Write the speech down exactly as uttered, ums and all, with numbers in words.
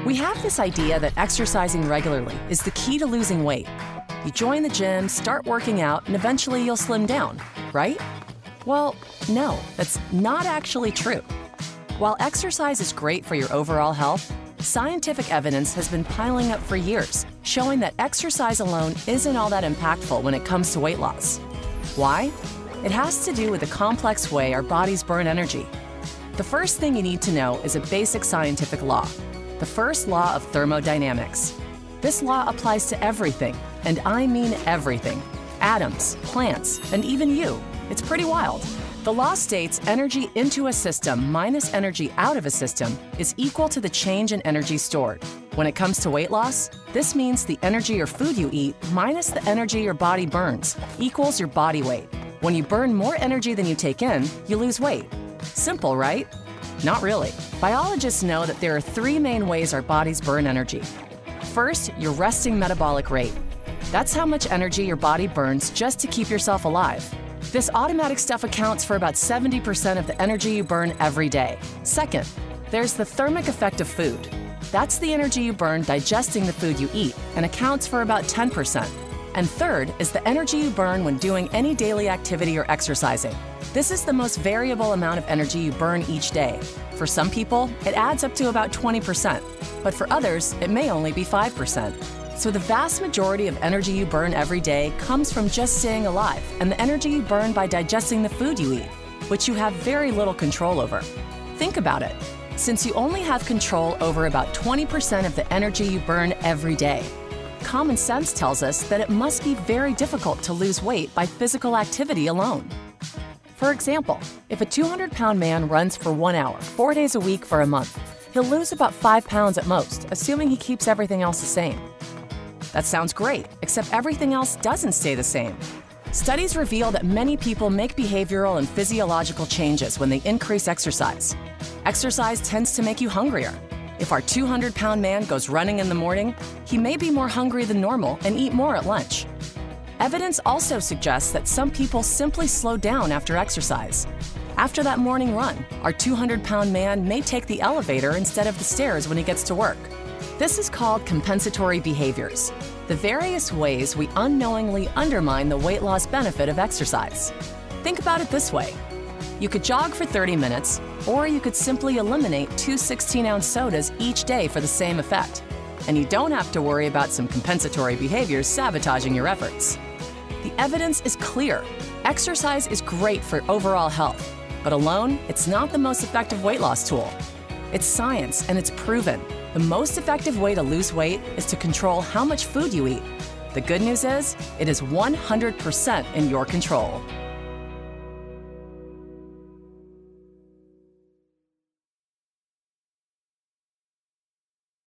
We have this idea that exercising regularly is the key to losing weight. You join the gym, start working out, and eventually you'll slim down, right? Well, no, that's not actually true. While exercise is great for your overall health, scientific evidence has been piling up for years, showing that exercise alone isn't all that impactful when it comes to weight loss. Why? It has to do with the complex way our bodies burn energy. The first thing you need to know is a basic scientific law, the first law of thermodynamics. This law applies to everything, and I mean everything. Atoms, plants, and even you. It's pretty wild. The law states energy into a system minus energy out of a system is equal to the change in energy stored. When it comes to weight loss, this means the energy or food you eat minus the energy your body burns equals your body weight. When you burn more energy than you take in, you lose weight. Simple, right? Not really. Biologists know that there are three main ways our bodies burn energy. First, your resting metabolic rate. That's how much energy your body burns just to keep yourself alive. This automatic stuff accounts for about seventy percent of the energy you burn every day. Second, there's the thermic effect of food. That's the energy you burn digesting the food you eat and accounts for about ten percent. And third is the energy you burn when doing any daily activity or exercising. This is the most variable amount of energy you burn each day. For some people, it adds up to about twenty percent, but for others, it may only be five percent. So the vast majority of energy you burn every day comes from just staying alive and the energy you burn by digesting the food you eat, which you have very little control over. Think about it. Since you only have control over about twenty percent of the energy you burn every day, common sense tells us that it must be very difficult to lose weight by physical activity alone. For example, if a two hundred pound man runs for one hour, four days a week for a month, he'll lose about five pounds at most, assuming he keeps everything else the same. That sounds great, except everything else doesn't stay the same. Studies reveal that many people make behavioral and physiological changes when they increase exercise. Exercise tends to make you hungrier. If our two hundred pound man goes running in the morning, he may be more hungry than normal and eat more at lunch. Evidence also suggests that some people simply slow down after exercise. After that morning run, our two hundred pound man may take the elevator instead of the stairs when he gets to work. This is called compensatory behaviors, the various ways we unknowingly undermine the weight loss benefit of exercise. Think about it this way. You could jog for thirty minutes, or you could simply eliminate two sixteen ounce sodas each day for the same effect. And you don't have to worry about some compensatory behaviors sabotaging your efforts. The evidence is clear. Exercise is great for overall health, but alone, it's not the most effective weight loss tool. It's science and it's proven. The most effective way to lose weight is to control how much food you eat. The good news is, it is one hundred percent in your control.